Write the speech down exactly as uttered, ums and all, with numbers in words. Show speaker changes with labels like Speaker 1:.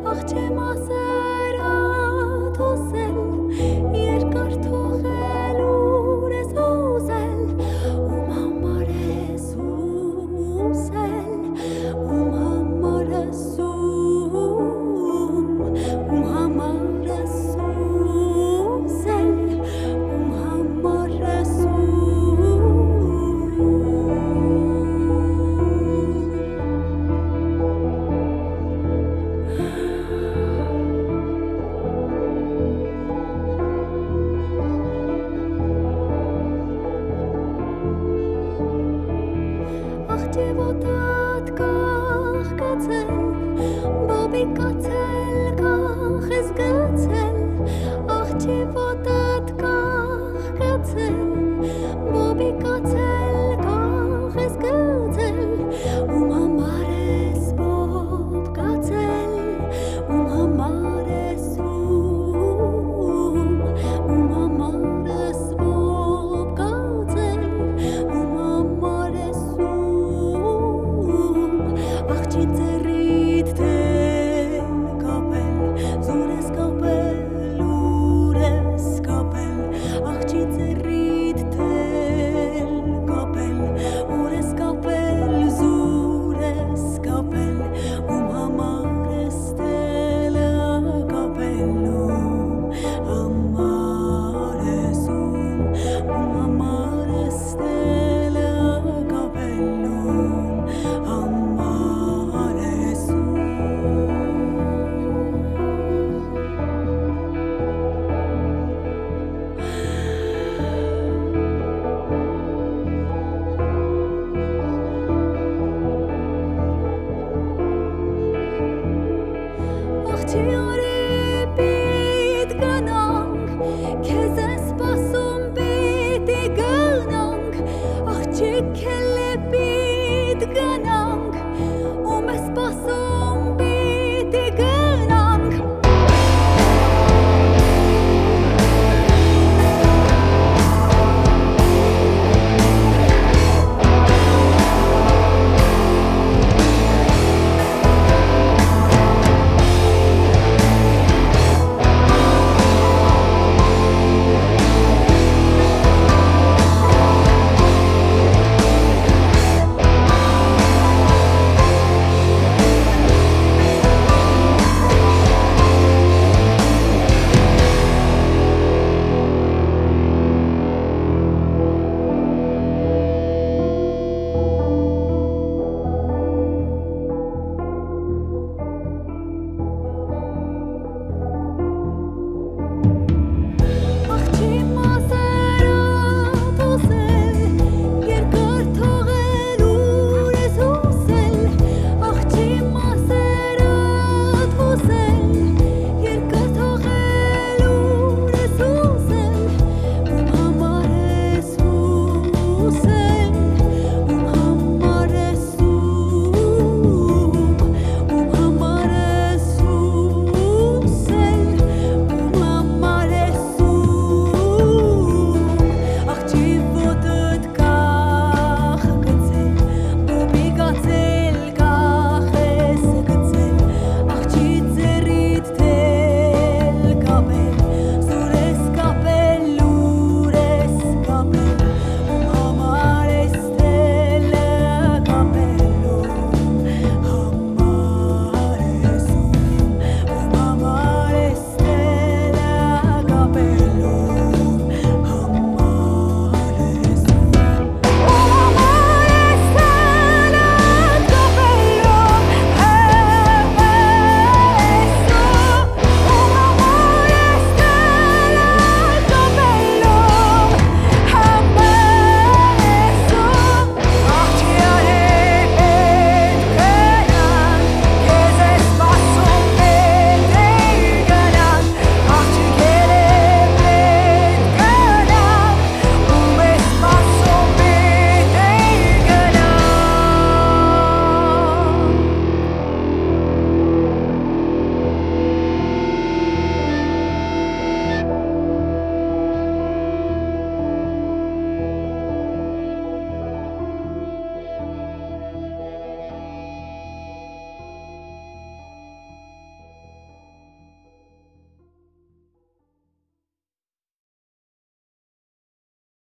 Speaker 1: Աղ չեմ ասերա թոսել, երկար թողել ուր ես ուզել, ում համար ես ուզել, ում համար ես ում, ում համար ես ուզել, ում համար ես Աղջևոտատ կախ կացել, բոբի կացել, կախ ես գցել, աղջևոտատ կախ կացել, բոբի կացել, կախ ես գցել, ում համար ես բոբ կացել, ում համար ես ում, ում համար ես բոբ կացել, ում համար ես Աղջի ձեռիդ թել կապել, զուր ես կապել, ուր ես կապել, աղջի ձեռիդ թել կապել, ուր ես կապել, զուր ես կապել, ում համար ես թելը կապել, ում համար ես ում, ում համար ես թելը կապել, ում համար ես ում Աղջի